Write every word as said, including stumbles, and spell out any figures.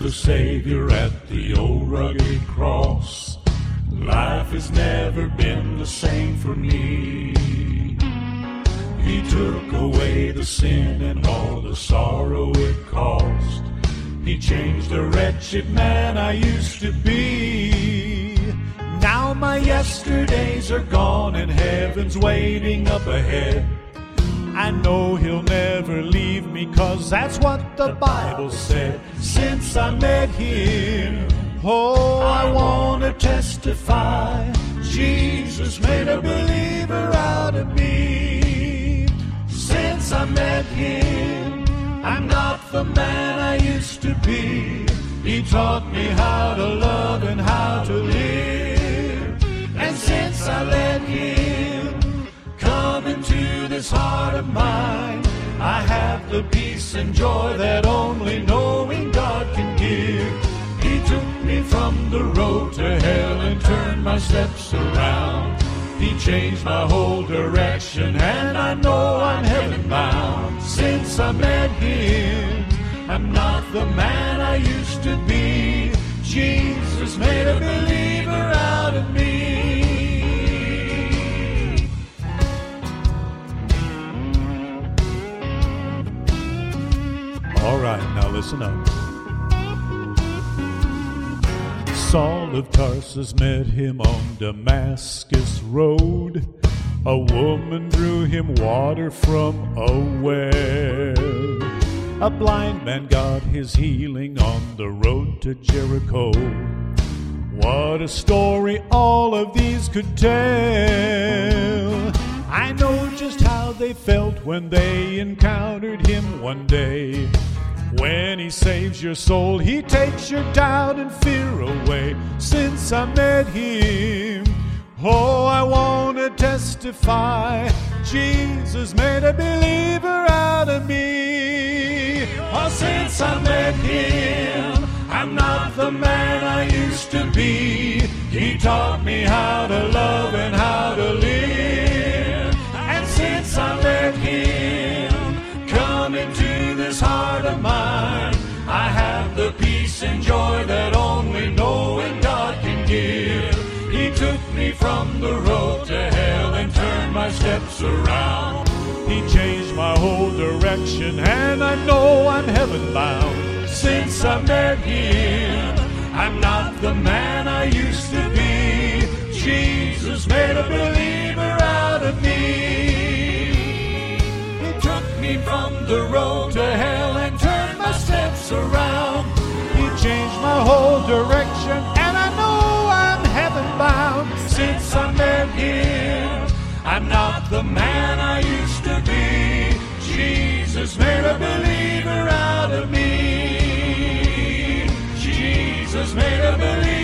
the Savior at the old rugged cross. Life has never been the same for me. He took away the sin and all the sorrow it caused. He changed the wretched man I used to be. Now my yesterdays are gone and heaven's waiting up ahead. I know he'll never leave me, 'cause that's what the Bible said. Since I met him, oh, I want to testify. Jesus made a believer out of me. Since I met him, I'm not the man I used to be. He taught me how to love and how to live. And since I let him come into this heart of mine, I have the peace and joy that only knowing God can give. He took me from the road to hell and turned my steps around. He changed my whole direction and I know I'm heaven bound. Since I met him, I'm not the man I used to be. Jesus made a believer out of me. All right, now listen up. Saul of Tarsus met him on Damascus Road. A woman drew him water from a well. A blind man got his healing on the road to Jericho. What a story all of these could tell. I know just how they felt when they encountered him one day. When he saves your soul, he takes your doubt and fear away. Since I met him, oh, I want to testify. Jesus made a believer out of me. Oh, since I met him, I'm not the man I used to be. He taught me how to love and how to live. And since I met him, come into this heart of mine, I have the peace and joy that only knowing God can give. He took me from the road to hell and turned my steps around. He changed my whole direction and I know I'm heaven bound. Since I met him, I'm not the man I used to be. Jesus made a believer out of me. He took me from the road to hell and turned my steps around. He changed my whole direction and I know I'm heaven bound. Since I met him, I'm not the man I used to be. Jesus made a believer out of me. Jesus made a believer